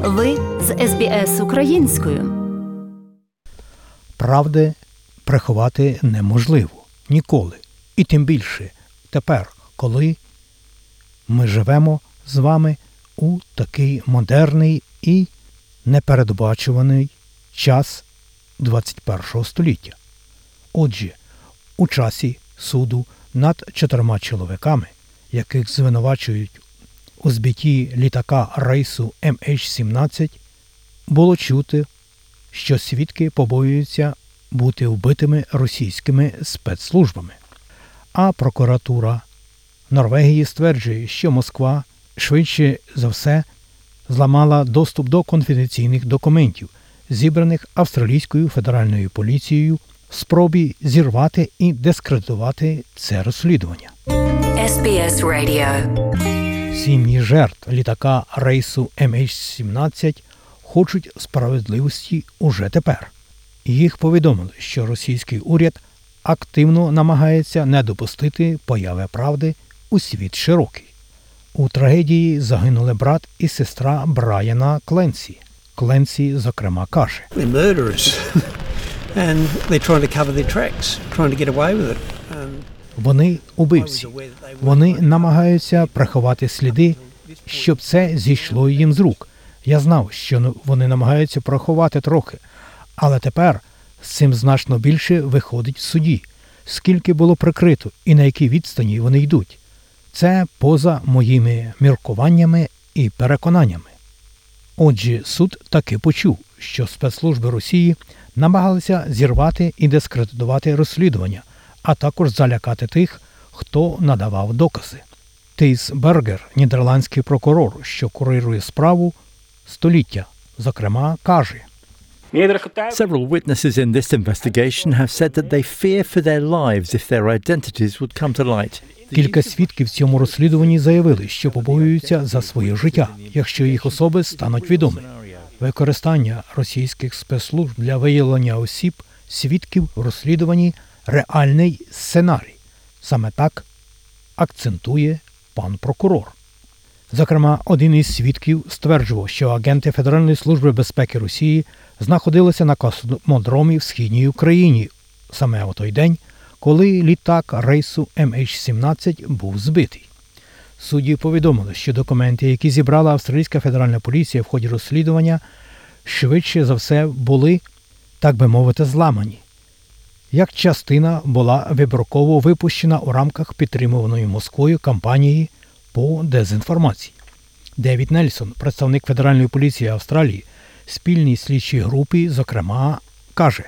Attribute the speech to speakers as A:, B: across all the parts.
A: Ви з СБС українською.
B: Правди приховати неможливо. Ніколи. І тим більше тепер, коли ми живемо з вами у такий модерний і непередбачуваний час 21 століття. Отже, у часі суду над 4 чоловіками, яких звинувачують у збитті літака рейсу MH17, було чути, що свідки побоюються бути вбитими російськими спецслужбами. А прокуратура Норвегії стверджує, що Москва швидше за все зламала доступ до конфіденційних документів, зібраних австралійською федеральною поліцією в спробі зірвати і дискредитувати це розслідування.
A: SBS Radio.
B: Сім'ї жертв літака рейсу MH17 хочуть справедливості уже тепер. Їх повідомили, що російський уряд активно намагається не допустити появи правди у світ широкий. У трагедії загинули брат і сестра Брайана Кленсі. Кленсі, зокрема, каже: вони убивці. Вони намагаються приховати сліди, щоб це зійшло їм з рук. Я знав, що вони намагаються приховати трохи, але тепер з цим значно більше виходить в суді. Скільки було прикрито і на якій відстані вони йдуть. Це поза моїми міркуваннями і переконаннями. Отже, суд таки почув, що спецслужби Росії намагалися зірвати і дискредитувати розслідування, а також залякати тих, хто надавав докази. Тейс Бергер, нідерландський прокурор, що курирує справу століття, зокрема, каже:
C: Several witnesses in this investigation have said that they fear for their lives if their identities would come to light.
B: Кілька свідків в цьому розслідуванні заявили, що побоюються за своє життя, якщо їх особи стануть відомі. Використання російських спецслужб для виявлення осіб, свідків в розслідуванні – реальний сценарій. Саме так акцентує пан прокурор. Зокрема, один із свідків стверджував, що агенти Федеральної служби безпеки Росії знаходилися на космодромі в Східній Україні саме у той день, коли літак рейсу MH17 був збитий. Судді повідомили, що документи, які зібрала Австралійська федеральна поліція в ході розслідування, швидше за все були, так би мовити, зламані. Як частина була вибірково випущена у рамках підтримуваної Москвою кампанії по дезінформації. Девід Нельсон, представник Федеральної поліції Австралії, спільній слідчій групі, зокрема, каже: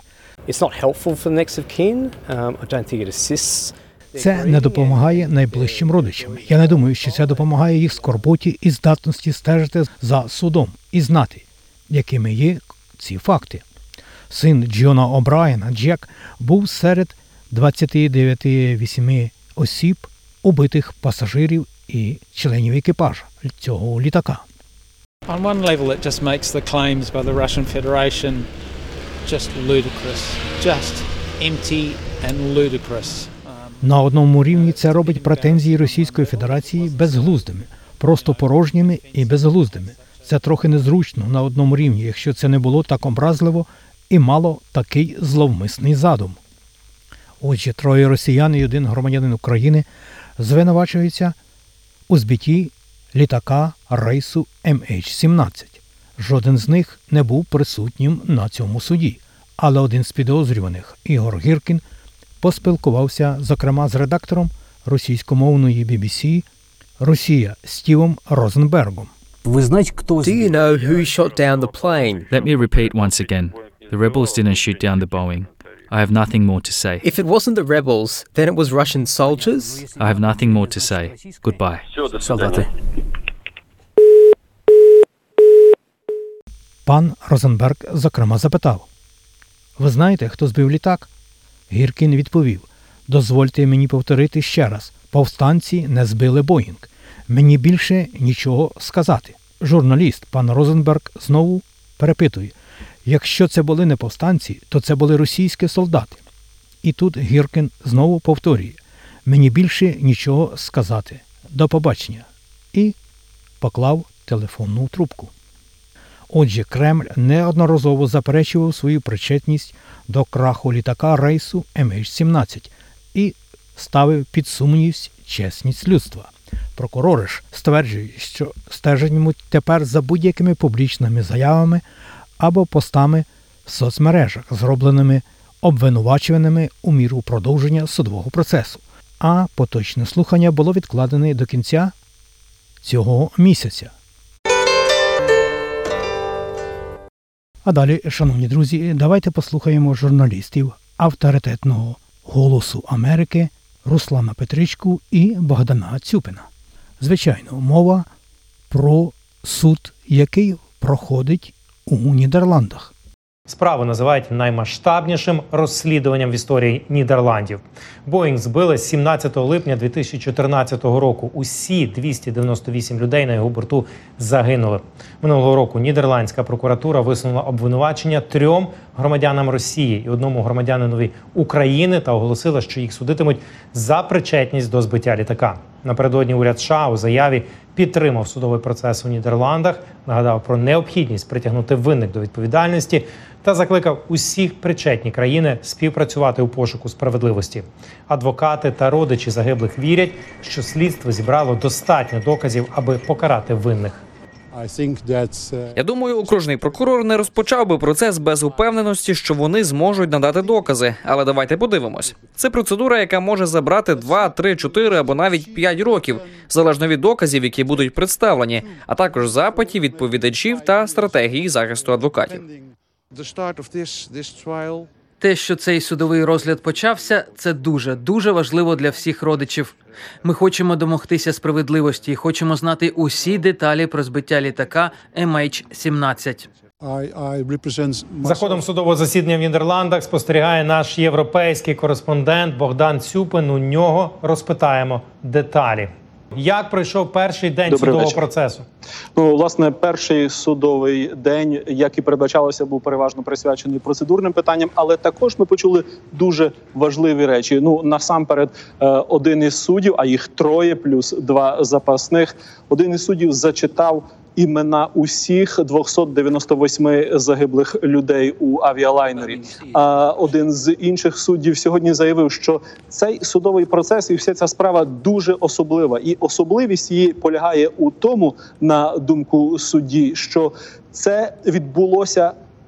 B: це не допомагає найближчим родичам. Я не думаю, що це допомагає їх скорботі і здатності стежити за судом і знати, якими є ці факти. Син Джона О'Брайена, Джек, був серед 29 осіб, убитих пасажирів і членів екіпажу цього літака.
D: On one level it just makes the claims by the Russian Federation just ludicrous, just empty and ludicrous.
B: На одному рівні це робить претензії Російської Федерації безглуздими, просто порожніми і безглуздими. Це трохи незручно на одному рівні, якщо це не було так образливо і мало такий зловмисний задум. Отже, 3 росіян і 1 громадянин України звинувачуються у збитті літака рейсу MH17. Жоден з них не був присутнім на цьому суді, але один з підозрюваних, Ігор Гіркін, поспілкувався, зокрема, з редактором російськомовної BBC «Росія» Стівом Розенбергом.
E: Do you know who shot down the plane?
F: Let me repeat once again. The rebels didn't shoot down the Boeing. I have nothing more to say.
E: If it wasn't the rebels, then it was Russian soldiers?
F: I have nothing more to say. Goodbye.
E: Солдати.
B: Пан Розенберг, зокрема, запитав: «Ви знаєте, хто збив літак?» Гіркін відповів: «Дозвольте мені повторити ще раз. Повстанці не збили Боїнг. Мені більше нічого сказати». Журналіст пан Розенберг знову перепитує: «Якщо це були не повстанці, то це були російські солдати». І тут Гіркін знову повторює: «Мені більше нічого сказати. До побачення». І поклав телефонну трубку. Отже, Кремль неодноразово заперечував свою причетність до краху літака рейсу MH17 і ставив під сумнів чесність людства. Прокурори ж стверджують, що стежитимуть тепер за будь-якими публічними заявами або постами в соцмережах, зробленими обвинувачуваними у міру продовження судового процесу, а поточне слухання було відкладене до кінця цього місяця. А далі, шановні друзі, давайте послухаємо журналістів авторитетного «Голосу Америки» Руслана Петричку і Богдана Цюпина. Звичайно, мова про суд, який проходить у Нідерландах.
G: Справу називають наймасштабнішим розслідуванням в історії Нідерландів. Боїнг збили 17 липня 2014 року. Усі 298 людей на його борту загинули. Минулого року нідерландська прокуратура висунула обвинувачення 3 громадянам Росії і 1 громадянинові України та оголосила, що їх судитимуть за причетність до збиття літака. Напередодні уряд США у заяві підтримав судовий процес у Нідерландах, нагадав про необхідність притягнути винних до відповідальності та закликав усіх причетні країни співпрацювати у пошуку справедливості. Адвокати та родичі загиблих вірять, що слідство зібрало достатньо доказів, аби покарати винних.
H: Я думаю, окружний прокурор не розпочав би процес без упевненості, що вони зможуть надати докази. Але давайте подивимось. Це процедура, яка може забрати 2, 3, 4 або навіть 5 років, залежно від доказів, які будуть представлені, а також запитів відповідачів та стратегії захисту адвокатів.
I: Те, що цей судовий розгляд почався, це дуже важливо для всіх родичів. Ми хочемо домогтися справедливості і хочемо знати усі деталі про збиття літака MH17.
G: За ходом судового засідання в Нідерландах спостерігає наш європейський кореспондент Богдан Цюпин. У нього розпитаємо деталі. Як пройшов перший день судового процесу?
J: Власне, перший судовий день, як і передбачалося, був переважно присвячений процедурним питанням, але також ми почули дуже важливі речі. Насамперед, один із суддів, а їх 3 плюс 2 запасних, один із суддів зачитав імена усіх 298 загиблих людей у авіалайнері. А один з інших суддів сьогодні заявив, що цей судовий процес і вся ця справа дуже особлива. І особливість її полягає у тому, на думку судді, що це відбулося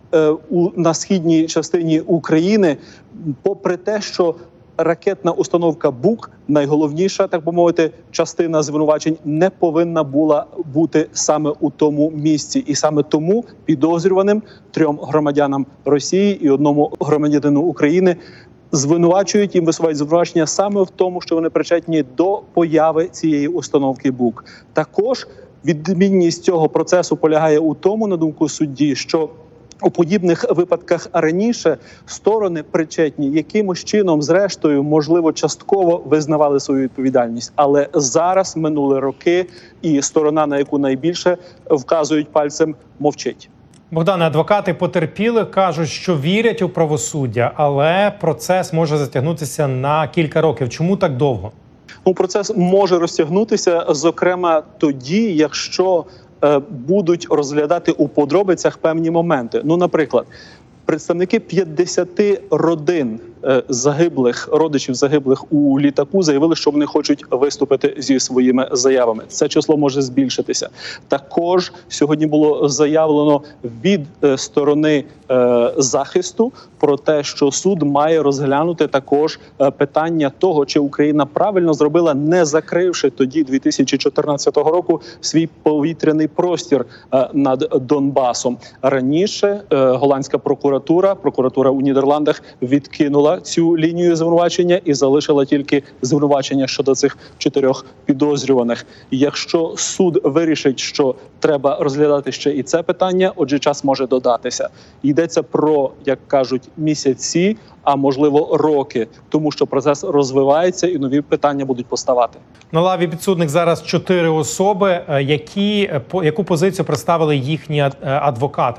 J: на східній частині України, попри те, що ракетна установка БУК, найголовніша, так би мовити, частина звинувачень, не повинна була бути саме у тому місці. І саме тому підозрюваним 3 громадянам Росії і 1 громадянину України звинувачують, їм висувають звинувачення саме в тому, що вони причетні до появи цієї установки БУК. Також відмінність цього процесу полягає у тому, на думку судді, що у подібних випадках раніше сторони причетні якимось чином, зрештою, можливо, частково визнавали свою відповідальність. Але зараз минули роки, і сторона, на яку найбільше вказують пальцем, мовчить.
G: Богдане, адвокати потерпілих кажуть, що вірять у правосуддя, але процес може затягнутися на кілька років. Чому так довго?
J: Процес може розтягнутися, зокрема, тоді, якщо будуть розглядати у подробицях певні моменти. Наприклад, представники 50 родин загиблих, родичів загиблих у літаку заявили, що вони хочуть виступити зі своїми заявами. Це число може збільшитися. Також сьогодні було заявлено від сторони захисту про те, що суд має розглянути також питання того, чи Україна правильно зробила, не закривши тоді 2014 року свій повітряний простір над Донбасом. Раніше голландська прокуратура у Нідерландах відкинула цю лінію звинувачення і залишила тільки звинувачення щодо цих 4 підозрюваних. Якщо суд вирішить, що треба розглядати ще і це питання, отже, час може додатися. Йдеться про, як кажуть, місяці, а можливо роки, тому що процес розвивається і нові питання будуть поставати.
G: На лаві підсудних зараз 4 особи. Яку позицію представили їхні адвокати?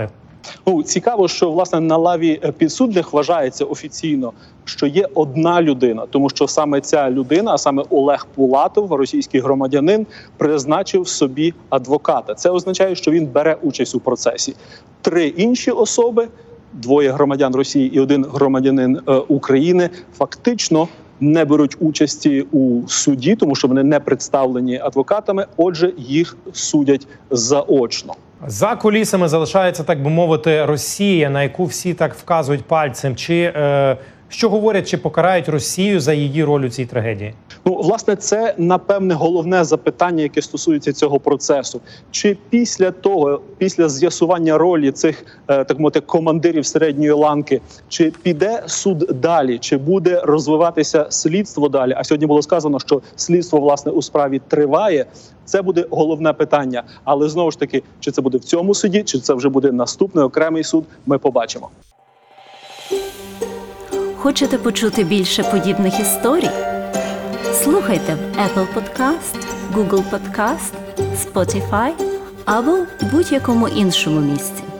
J: Ну, цікаво, що власне на лаві підсудних вважається офіційно, що є одна людина, тому що саме ця людина, а саме Олег Пулатов, російський громадянин, призначив собі адвоката. Це означає, що він бере участь у процесі. 3 інші особи, 2 громадян Росії і 1 громадянин України, фактично не беруть участі у суді, тому що вони не представлені адвокатами, отже, їх судять заочно.
G: За кулісами залишається, так би мовити, Росія, на яку всі так вказують пальцем. Що говорять, чи покарають Росію за її роль у цій трагедії?
J: Ну, власне, це, напевне, головне запитання, яке стосується цього процесу. Чи після з'ясування ролі цих, так мовити, командирів середньої ланки, чи піде суд далі, чи буде розвиватися слідство далі? А сьогодні було сказано, що слідство, власне, у справі триває. Це буде головне питання. Але, знову ж таки, чи це буде в цьому суді, чи це вже буде наступний окремий суд, ми побачимо.
A: Хочете почути більше подібних історій? Слухайте в Apple Podcast, Google Podcast, Spotify або будь-якому іншому місці.